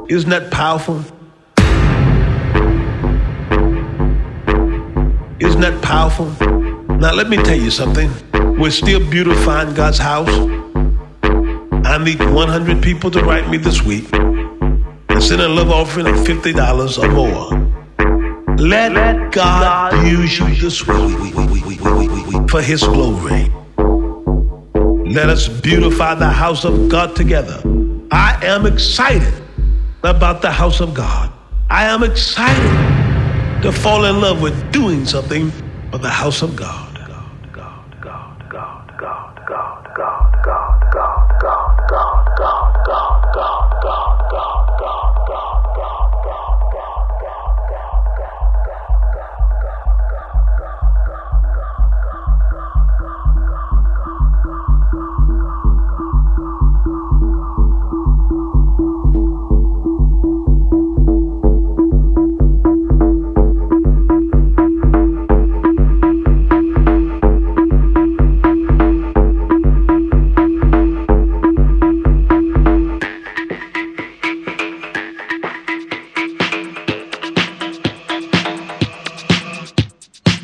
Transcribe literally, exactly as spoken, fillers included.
Isn't that powerful? Isn't that powerful? Now let me tell you something. We're still beautifying God's house. I need one hundred people to write me this week and send a love offering of fifty dollars or more. Let, Let God, God use you this week for His glory. Let us beautify the house of God together. I am excited about the house of God. I am excited to fall in love with doing something for the house of God.